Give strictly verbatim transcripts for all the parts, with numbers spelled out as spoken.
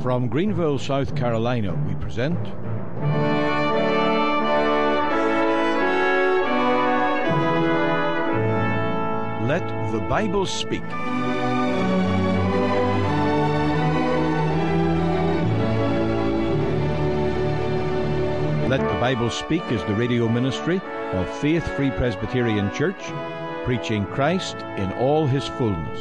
From Greenville, South Carolina, we present Let the Bible Speak. Let the Bible Speak is the radio ministry of Faith Free Presbyterian Church, preaching Christ in all his fullness.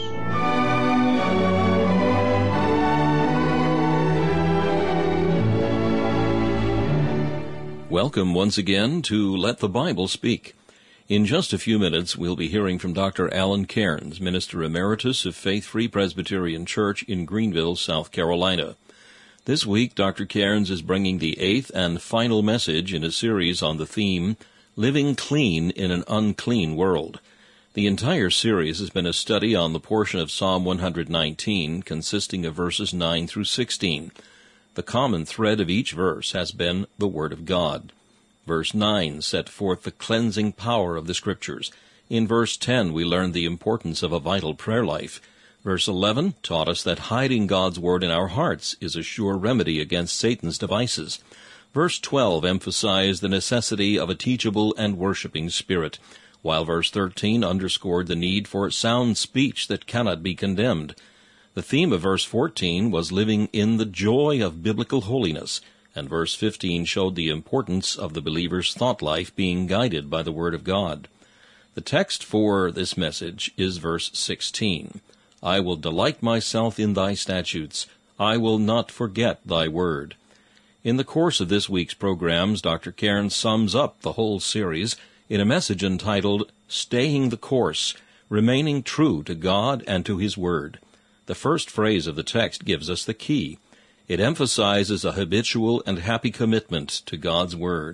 Welcome once again to Let the Bible Speak. In just a few minutes, we'll be hearing from Doctor Alan Cairns, Minister Emeritus of Faith Free Presbyterian Church in Greenville, South Carolina. This week, Doctor Cairns is bringing the eighth and final message in a series on the theme, Living Clean in an Unclean World. The entire series has been a study on the portion of Psalm one hundred nineteen, consisting of verses nine through sixteen. The common thread of each verse has been the Word of God. Verse nine set forth the cleansing power of the Scriptures. In verse ten we learned the importance of a vital prayer life. Verse eleven taught us that hiding God's Word in our hearts is a sure remedy against Satan's devices. Verse twelve emphasized the necessity of a teachable and worshiping spirit, while verse thirteen underscored the need for sound speech that cannot be condemned. The theme of verse fourteen was living in the joy of biblical holiness, and verse fifteen showed the importance of the believer's thought life being guided by the Word of God. The text for this message is verse sixteen. I will delight myself in thy statutes. I will not forget thy word. In the course of this week's programs, Doctor Cairns sums up the whole series in a message entitled, Staying the Course, Remaining True to God and to His Word. The first phrase of the text gives us the key. It emphasizes a habitual and happy commitment to God's Word.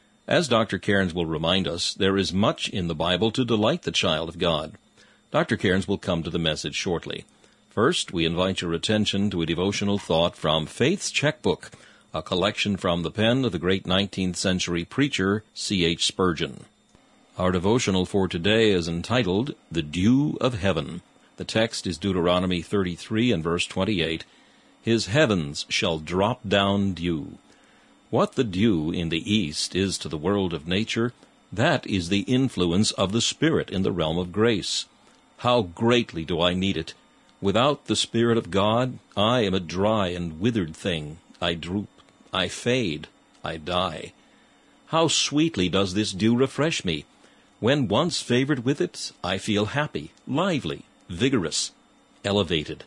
As Doctor Cairns will remind us, there is much in the Bible to delight the child of God. Doctor Cairns will come to the message shortly. First, we invite your attention to a devotional thought from Faith's Checkbook, a collection from the pen of the great nineteenth century preacher C H Spurgeon. Our devotional for today is entitled, The Dew of Heaven. The text is Deuteronomy thirty-three and verse twenty-eight. His heavens shall drop down dew. What the dew in the east is to the world of nature, that is the influence of the Spirit in the realm of grace. How greatly do I need it! Without the Spirit of God, I am a dry and withered thing. I droop, I fade, I die. How sweetly does this dew refresh me! When once favored with it, I feel happy, lively, vigorous, elevated.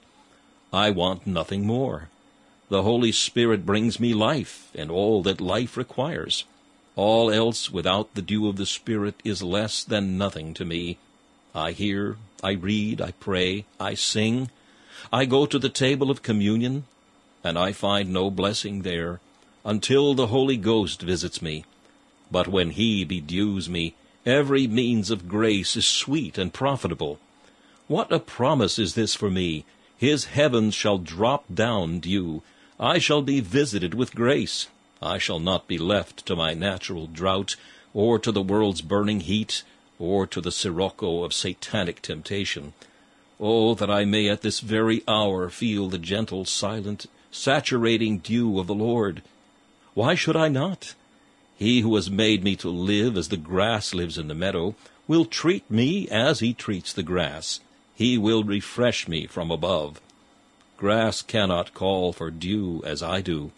I want nothing more. The Holy Spirit brings me life and all that life requires. All else without the dew of the Spirit is less than nothing to me. I hear, I read, I pray, I sing. I go to the table of communion, and I find no blessing there, until the Holy Ghost visits me. But when He bedews me, every means of grace is sweet and profitable. What a promise is this for me! His heavens shall drop down dew. I shall be visited with grace. I shall not be left to my natural drought, or to the world's burning heat, or to the sirocco of satanic temptation. Oh, that I may at this very hour feel the gentle, silent, saturating dew of the Lord. Why should I not? He who has made me to live as the grass lives in the meadow will treat me as he treats the grass. He will refresh me from above. Grass cannot call for dew as I do.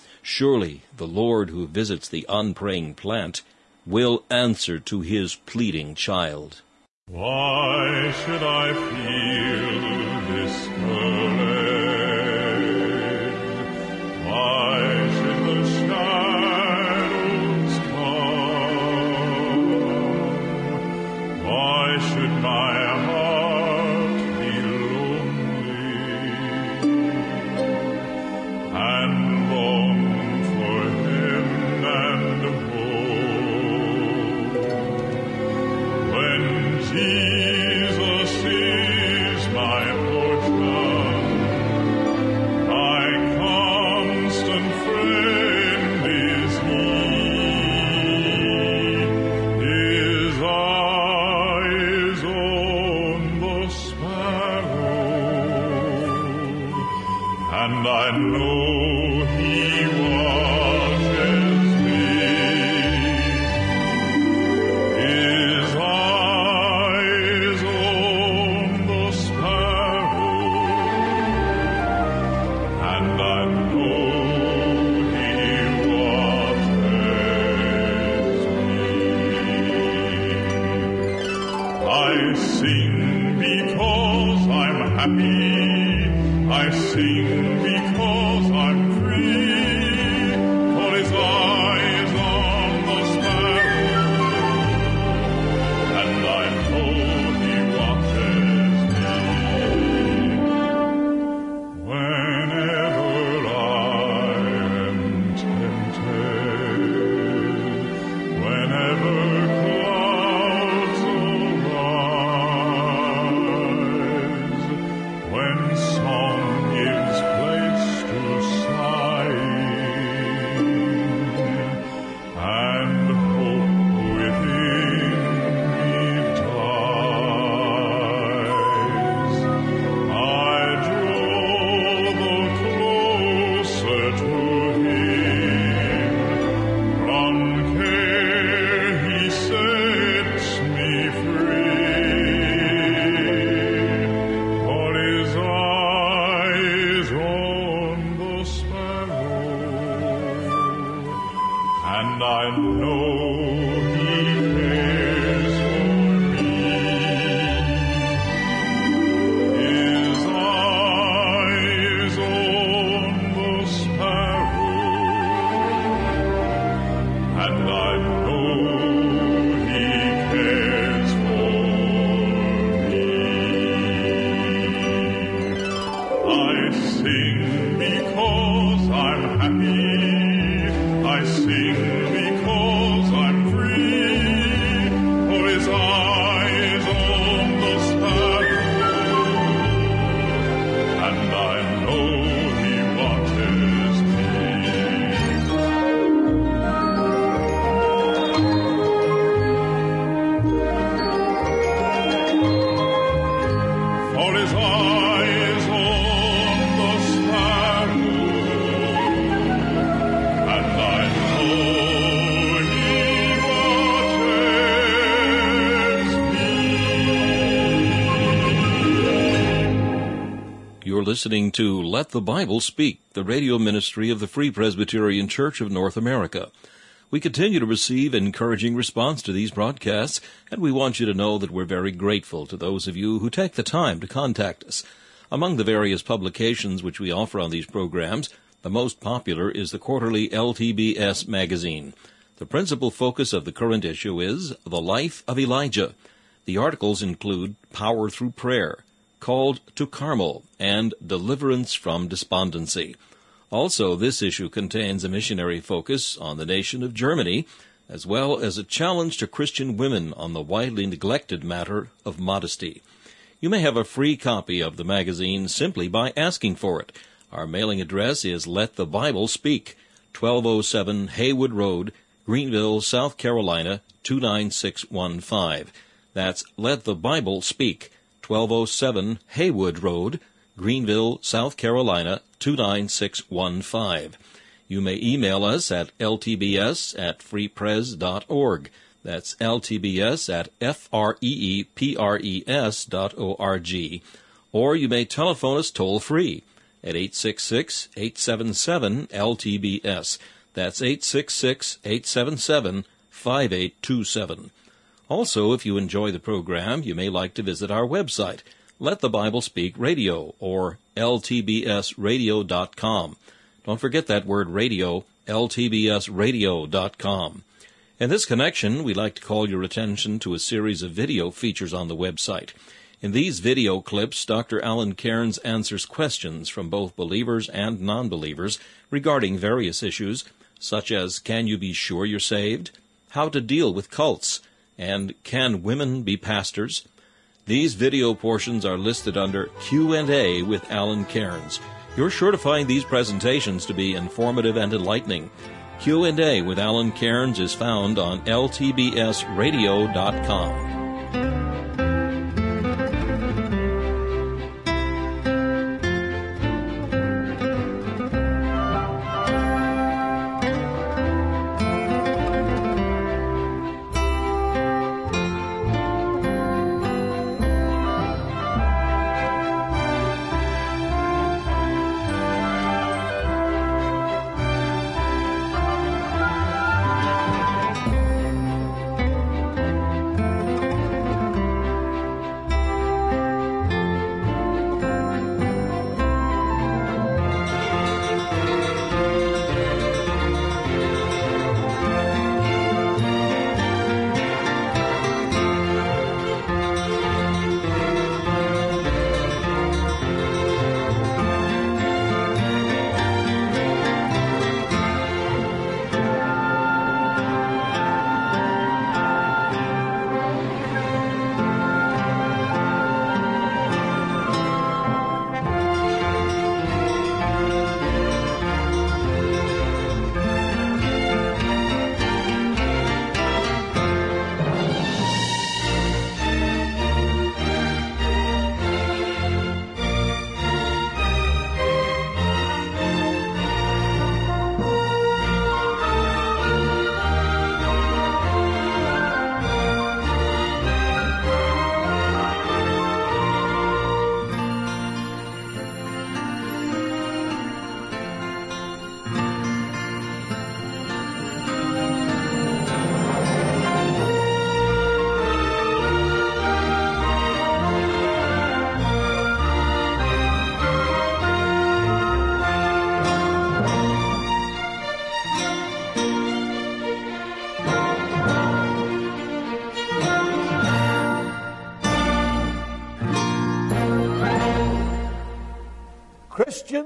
Surely the Lord who visits the unpraying plant will answer to his pleading child. Why should I feel discouraged? Why should the shadows come? Why should my heart be lonely and long for Him and home? When Jesus is my portion, and I know he washes me. His eyes on the sparrow, and I know he watches me. I sing because I'm happy. I sing because I'm free, for his eyes on the sparrow, and I know he watches me. Whenever I am tempted, whenever clouds arise, when song gives place to sighing, and hope within me dies, I draw the closer to him. From care he sets me free, for his eyes on the sparrow, and I know he cares for me. His eyes on the sparrow, and I know he cares for me. I sing because I'm happy. I sing because I'm free, for his eyes on the sparrow, and I know he watches me. For his eyes on the sparrow, and I know he watches me. You're listening to Let the Bible Speak, the radio ministry of the Free Presbyterian Church of North America. We continue to receive encouraging response to these broadcasts, and we want you to know that we're very grateful to those of you who take the time to contact us. Among the various publications which we offer on these programs, the most popular is the quarterly L T B S magazine. The principal focus of the current issue is The Life of Elijah. The articles include Power Through Prayer, Called to Carmel, and Deliverance from Despondency. Also, this issue contains a missionary focus on the nation of Germany, as well as a challenge to Christian women on the widely neglected matter of modesty. You may have a free copy of the magazine simply by asking for it. Our mailing address is Let the Bible Speak, twelve oh seven Haywood Road, Greenville, South Carolina, two nine six one five. That's Let the Bible Speak, twelve oh seven Haywood Road, Greenville, South Carolina, two nine six one five. You may email us at l t b s at free pres dot org. That's l t b s at f r e e p r e s dot org. Or you may telephone us toll-free at eight six six, eight seven seven, L T B S. That's eight six six, eight seven seven, five eight two seven. Also, if you enjoy the program, you may like to visit our website, Let the Bible Speak Radio, or l t b s radio dot com. Don't forget that word radio, l t b s radio dot com. In this connection, we'd like to call your attention to a series of video features on the website. In these video clips, Doctor Alan Cairns answers questions from both believers and non-believers regarding various issues, such as can you be sure you're saved, how to deal with cults, and can women be pastors? These video portions are listed under Q and A with Alan Cairns. You're sure to find these presentations to be informative and enlightening. Q and A with Alan Cairns is found on l t b s radio dot com.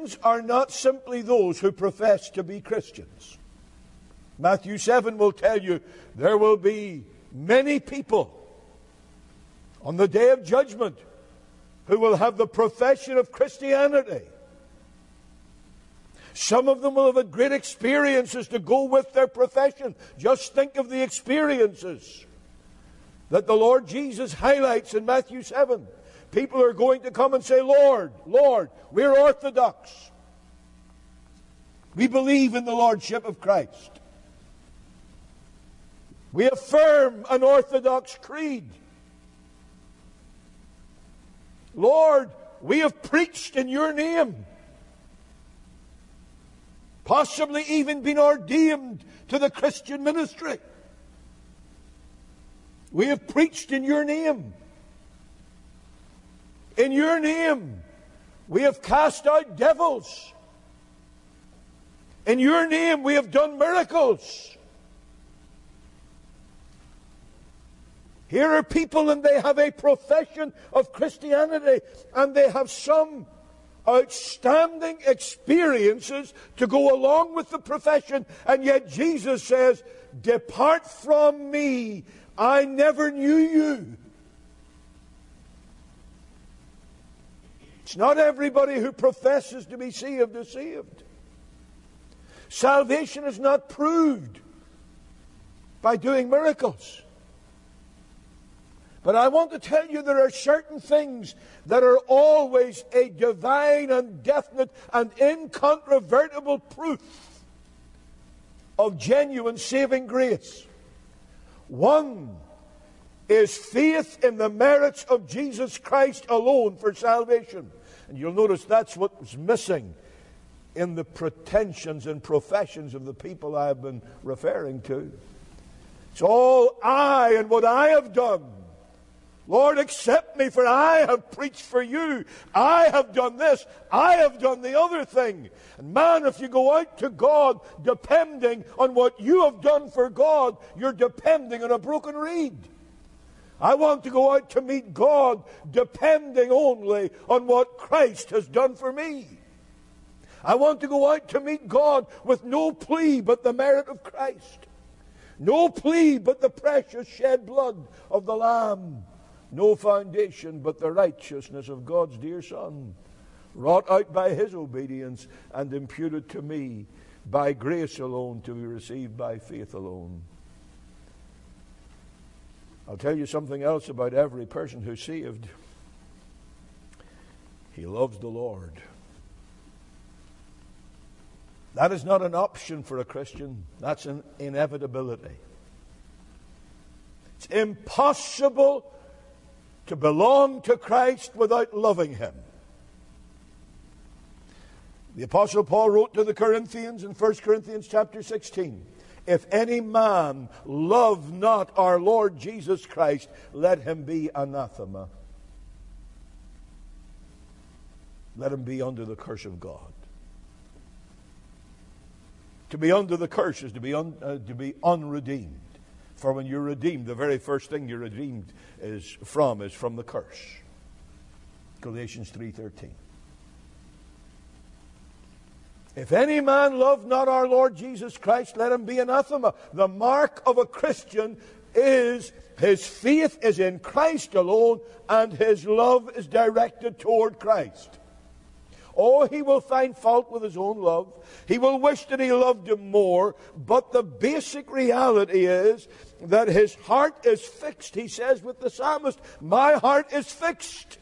Christians are not simply those who profess to be Christians. Matthew seven will tell you there will be many people on the day of judgment who will have the profession of Christianity. Some of them will have had great experiences to go with their profession. Just think of the experiences that the Lord Jesus highlights in Matthew seven. People are going to come and say, Lord, Lord, we're Orthodox. We believe in the Lordship of Christ. We affirm an Orthodox creed. Lord, we have preached in your name. Possibly even been ordained to the Christian ministry. We have preached in your name. In your name, we have cast out devils. In your name, we have done miracles. Here are people and they have a profession of Christianity, and they have some outstanding experiences to go along with the profession, and yet Jesus says, depart from me, I never knew you. It's not everybody who professes to be saved is saved. Salvation is not proved by doing miracles. But I want to tell you there are certain things that are always a divine and definite and incontrovertible proof of genuine saving grace. One is faith in the merits of Jesus Christ alone for salvation. And you'll notice that's what was missing in the pretensions and professions of the people I've been referring to. It's all I and what I have done. Lord, accept me, for I have preached for you. I have done this. I have done the other thing. And man, if you go out to God depending on what you have done for God, you're depending on a broken reed. I want to go out to meet God depending only on what Christ has done for me. I want to go out to meet God with no plea but the merit of Christ. No plea but the precious shed blood of the Lamb. No foundation but the righteousness of God's dear Son, wrought out by His obedience and imputed to me by grace alone, to be received by faith alone. I'll tell you something else about every person who's saved. He loves the Lord. That is not an option for a Christian. That's an inevitability. It's impossible to belong to Christ without loving Him. The Apostle Paul wrote to the Corinthians in First Corinthians chapter sixteen, if any man love not our Lord Jesus Christ, let him be anathema. Let him be under the curse of God. To be under the curse is to be, un, uh, to be unredeemed. For when you're redeemed, the very first thing you're redeemed is from is from the curse. Galatians three thirteen. If any man love not our Lord Jesus Christ, let him be anathema. The mark of a Christian is his faith is in Christ alone, and his love is directed toward Christ. Oh, he will find fault with his own love. He will wish that he loved him more. But the basic reality is that his heart is fixed. He says with the psalmist, my heart is fixed.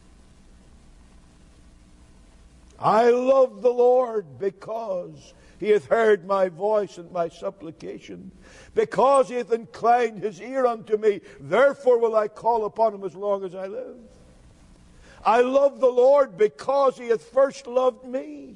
I love the Lord because He hath heard my voice and my supplication. Because He hath inclined His ear unto me, therefore will I call upon Him as long as I live. I love the Lord because He hath first loved me.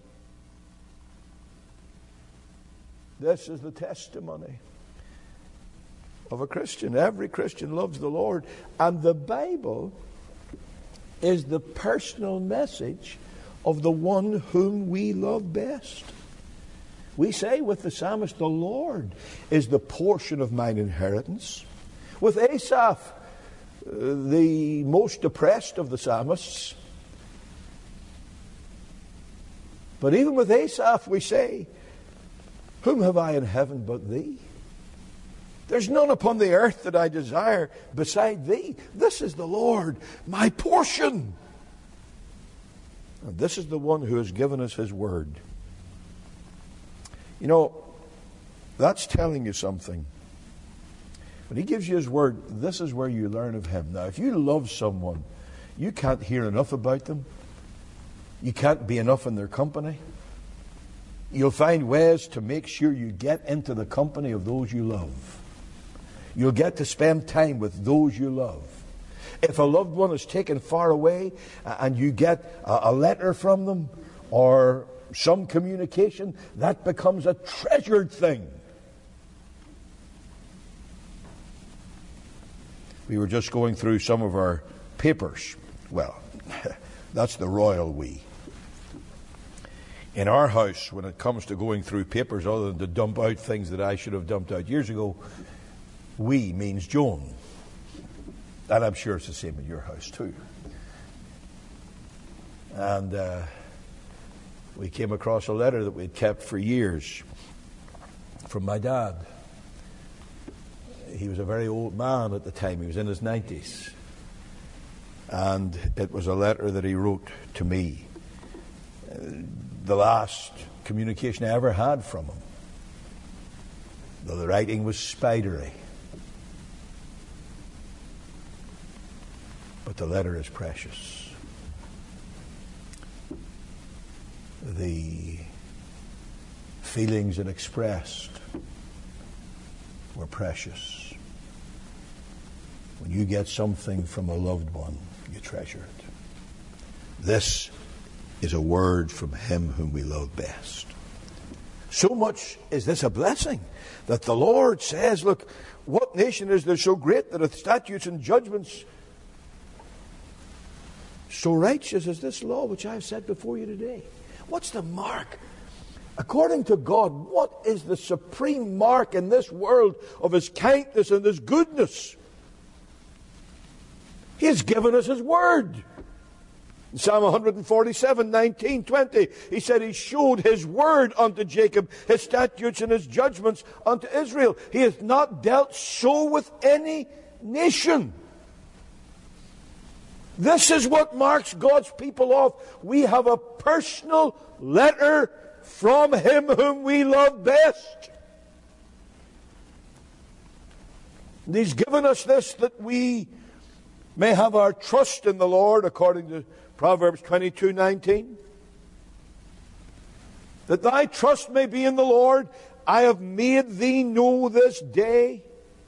This is the testimony of a Christian. Every Christian loves the Lord. And the Bible is the personal message of the one whom we love best. We say with the psalmist, the Lord is the portion of mine inheritance. With Asaph, the most depressed of the psalmists, But even with Asaph we say, whom have I in heaven but thee? There's none upon the earth that I desire beside thee. This is the Lord, my portion. And this is the one who has given us his word. You know, that's telling you something. When he gives you his word, this is where you learn of him. Now, if you love someone, you can't hear enough about them. You can't be enough in their company. You'll find ways to make sure you get into the company of those you love. You'll get to spend time with those you love. If a loved one is taken far away and you get a letter from them or some communication, that becomes a treasured thing. We were just going through some of our papers. Well, that's the royal we. In our house, when it comes to going through papers, other than to dump out things that I should have dumped out years ago, we means Joan. And I'm sure it's the same in your house too. And uh, we came across a letter that we'd kept for years from my dad. He was a very old man at the time. He was in his nineties. And it was a letter that he wrote to me. Uh, the last communication I ever had from him. The writing was spidery. But the letter is precious. The feelings it expressed were precious. When you get something from a loved one, you treasure it. This is a word from him whom we love best. So much is this a blessing that the Lord says, look, what nation is there so great that hath statutes and judgments so righteous as this law which I have set before you today? What's the mark? According to God, what is the supreme mark in this world of his kindness and his goodness? He has given us his word. In Psalm one forty-seven, nineteen, twenty, he said he showed his word unto Jacob, his statutes and his judgments unto Israel. He hath not dealt so with any nation. This is what marks God's people off. We have a personal letter from him whom we love best. And he's given us this that we may have our trust in the Lord, according to Proverbs twenty-two nineteen. That thy trust may be in the Lord. I have made thee know this day.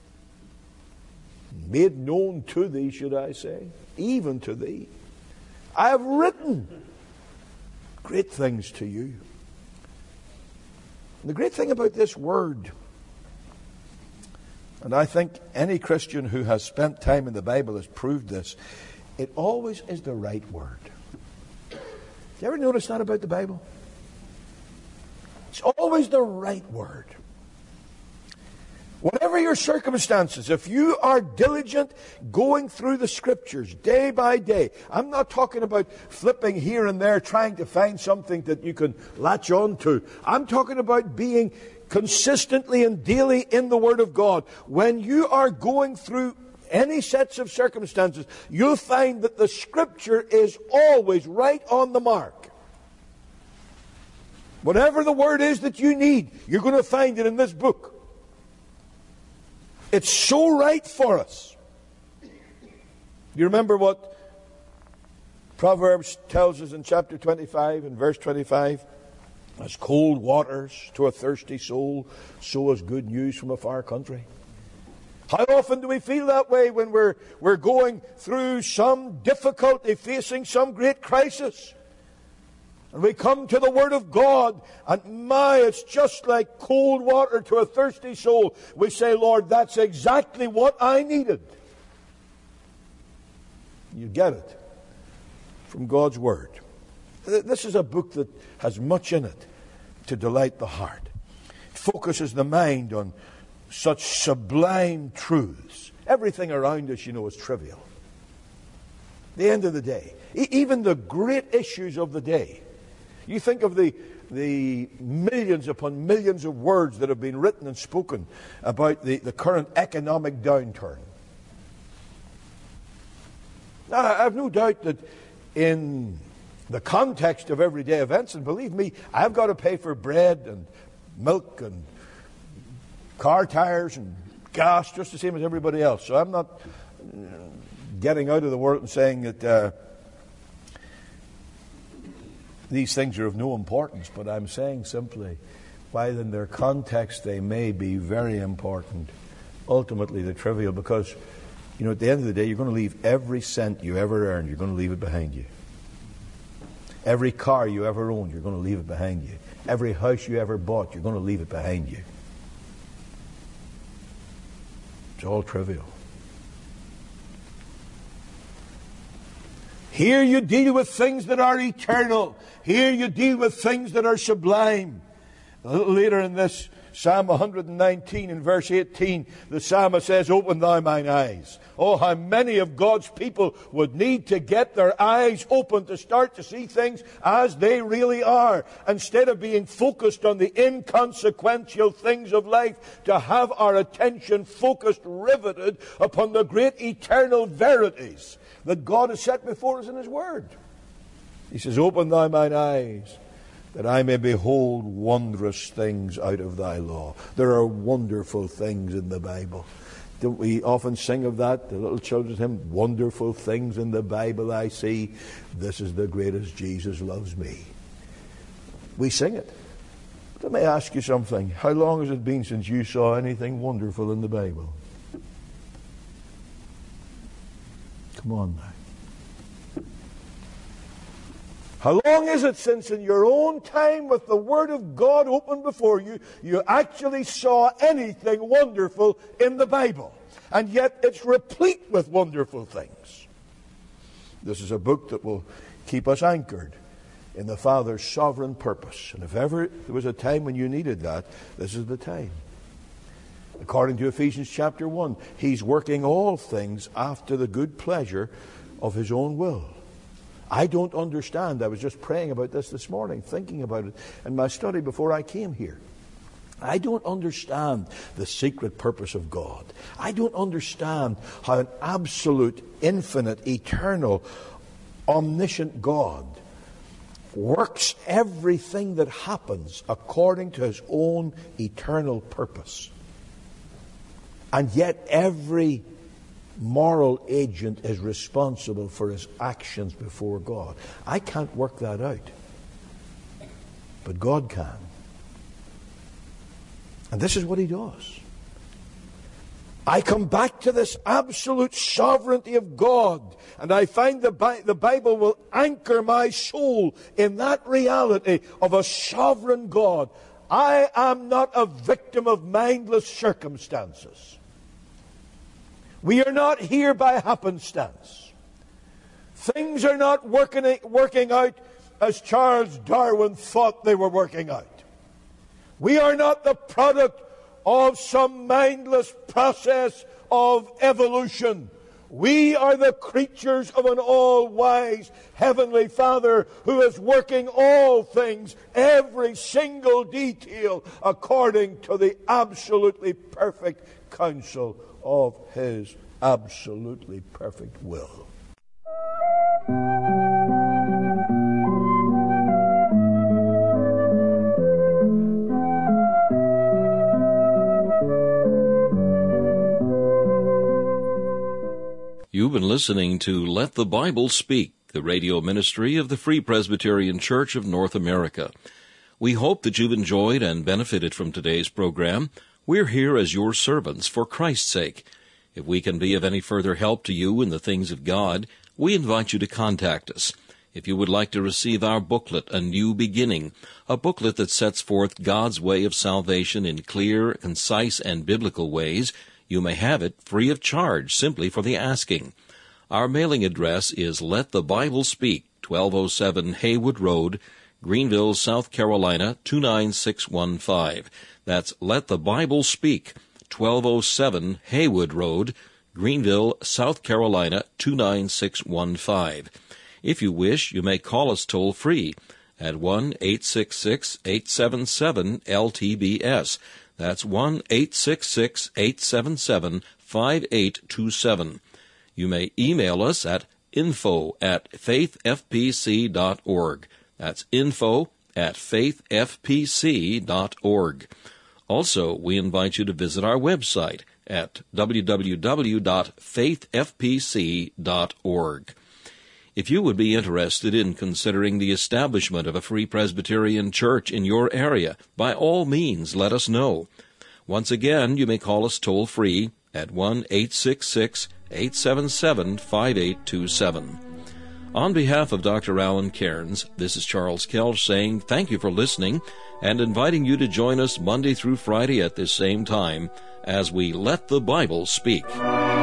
Made known to thee, should I say. Even to thee. I have written great things to you. And the great thing about this word, and I think any Christian who has spent time in the Bible has proved this, it always is the right word. Do you ever notice that about the Bible? It's always the right word. Whatever your circumstances, if you are diligent going through the Scriptures day by day, I'm not talking about flipping here and there trying to find something that you can latch on to. I'm talking about being consistently and daily in the Word of God. When you are going through any sets of circumstances, you'll find that the Scripture is always right on the mark. Whatever the word is that you need, you're going to find it in this book. It's so right for us. You remember what Proverbs tells us in chapter twenty-five and verse twenty-five? As cold waters to a thirsty soul, so is good news from a far country. How often do we feel that way when we're, we're going through some difficulty, facing some great crisis? And we come to the Word of God, and my, it's just like cold water to a thirsty soul. We say, Lord, that's exactly what I needed. You get it from God's Word. This is a book that has much in it to delight the heart. It focuses the mind on such sublime truths. Everything around us, you know, is trivial. The end of the day, even the great issues of the day, You think of the, the millions upon millions of words that have been written and spoken about the, the current economic downturn. Now, I have no doubt that in the context of everyday events, and believe me, I've got to pay for bread and milk and car tires and gas just the same as everybody else. So I'm not getting out of the world and saying that uh, these things are of no importance, but I'm saying simply, while in their context they may be very important, ultimately they're trivial, because, you know, at the end of the day, you're going to leave every cent you ever earned, you're going to leave it behind you. Every car you ever owned, you're going to leave it behind you. Every house you ever bought, you're going to leave it behind you. It's all trivial. Here you deal with things that are eternal. Here you deal with things that are sublime. A little later in this Psalm one nineteen, in verse eighteen, the psalmist says, "Open thou mine eyes." Oh, how many of God's people would need to get their eyes open to start to see things as they really are, instead of being focused on the inconsequential things of life, to have our attention focused, riveted upon the great eternal verities that God has set before us in His Word. He says, "Open thou mine eyes, that I may behold wondrous things out of thy law." There are wonderful things in the Bible. Don't we often sing of that? The little children's hymn, "Wonderful things in the Bible I see. This is the greatest, Jesus loves me." We sing it. Let me ask you something. How long has it been since you saw anything wonderful in the Bible? Come on now. How long is it since in your own time with the Word of God open before you, you actually saw anything wonderful in the Bible? And yet it's replete with wonderful things. This is a book that will keep us anchored in the Father's sovereign purpose. And if ever there was a time when you needed that, this is the time. According to Ephesians chapter one, He's working all things after the good pleasure of His own will. I don't understand. I was just praying about this this morning, thinking about it in my study before I came here. I don't understand the secret purpose of God. I don't understand how an absolute, infinite, eternal, omniscient God works everything that happens according to His own eternal purpose. And yet every moral agent is responsible for his actions before God. I can't work that out. But God can. And this is what He does. I come back to this absolute sovereignty of God, and I find the, Bi- the Bible will anchor my soul in that reality of a sovereign God. I am not a victim of mindless circumstances. We are not here by happenstance. Things are not working, working out as Charles Darwin thought they were working out. We are not the product of some mindless process of evolution. We are the creatures of an all-wise Heavenly Father who is working all things, every single detail, according to the absolutely perfect counsel of His absolutely perfect will. You've been listening to Let the Bible Speak, the radio ministry of the Free Presbyterian Church of North America. We hope that you've enjoyed and benefited from today's program. We're here as your servants for Christ's sake. If we can be of any further help to you in the things of God, we invite you to contact us. If you would like to receive our booklet, A New Beginning, a booklet that sets forth God's way of salvation in clear, concise, and biblical ways, you may have it free of charge simply for the asking. Our mailing address is Let the Bible Speak, twelve oh seven Haywood Road, Greenville, South Carolina, two nine six one five. That's Let the Bible Speak, twelve oh seven Haywood Road, Greenville, South Carolina, two nine six one five. If you wish, you may call us toll-free at one eight six six, eight seven seven, L T B S. That's one eight six six, eight seven seven, five eight two seven. You may email us at info at faith f p c dot org. That's info at faith f p c dot org. Also, we invite you to visit our website at w w w dot faith f p c dot org. If you would be interested in considering the establishment of a Free Presbyterian Church in your area, by all means let us know. Once again, you may call us toll-free at one eight six six, eight seven seven, five eight two seven. On behalf of Doctor Alan Cairns, this is Charles Kelch saying thank you for listening and inviting you to join us Monday through Friday at this same time as we let the Bible speak.